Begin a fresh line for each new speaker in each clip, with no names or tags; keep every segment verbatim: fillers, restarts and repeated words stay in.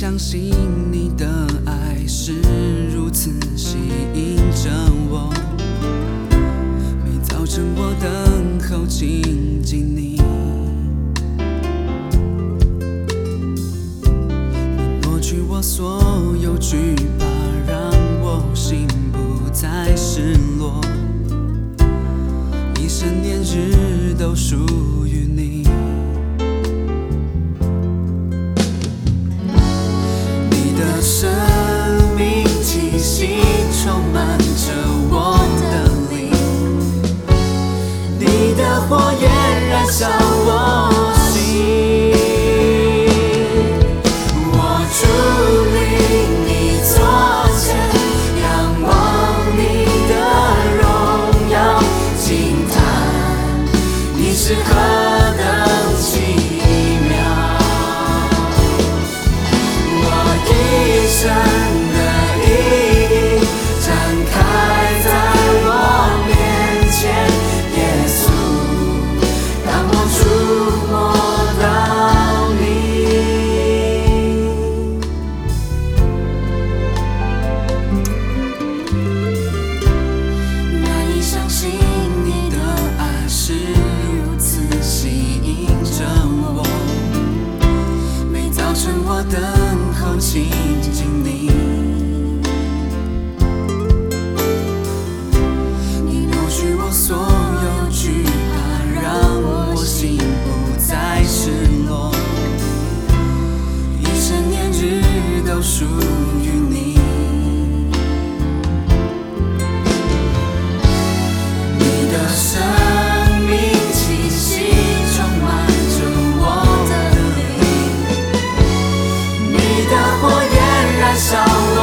相信你的爱是如此吸引着我，每早晨我等候亲近你，你抹去我所有惧怕，让我心不再失落，一生年日都属于你。生命气息充满着我的灵，你的火焰燃烧我心。我伫立你座前，仰望你的荣耀，惊叹你是何等奇妙。一生的意义展开在我面前，耶稣，让我触摸到你。难以相信你的爱是如此吸引着我，每早晨我等候亲近你，你抹去我所有惧怕，让我心不再失落，一生年日都属于你。你的生命气息充满着我的灵，你的火焰燃烧我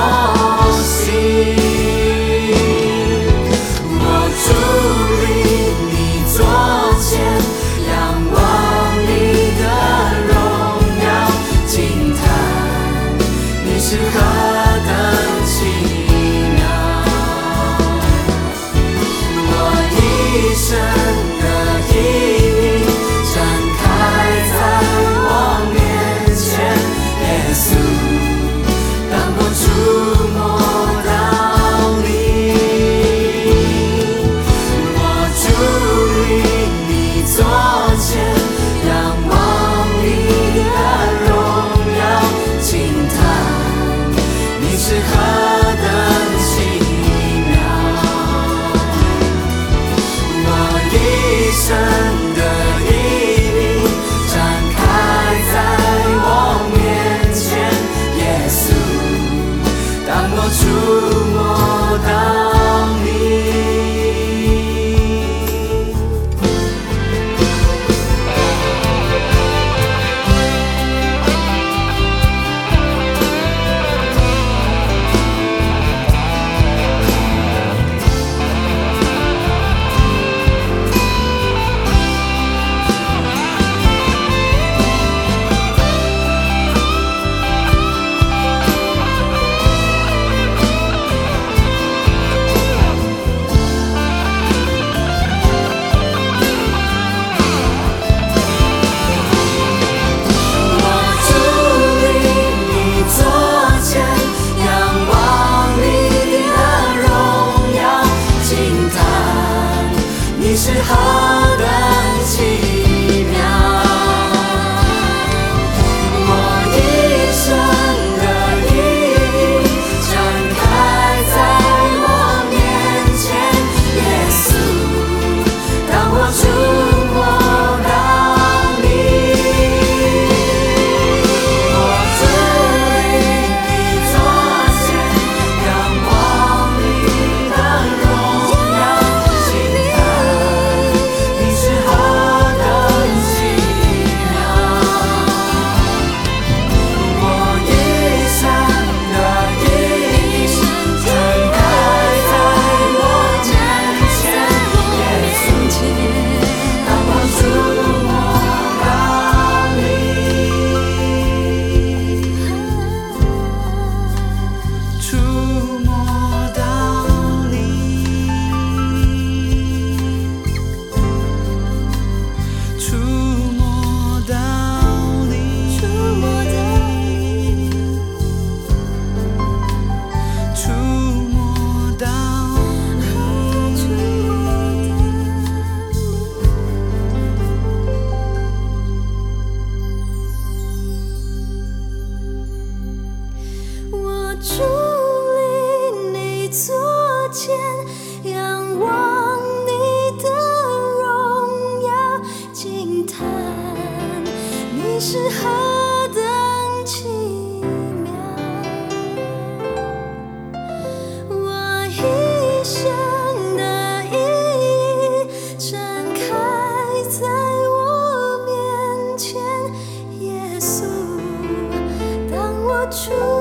是何等奇妙，我一生的意义展开在我面前，耶稣，当我出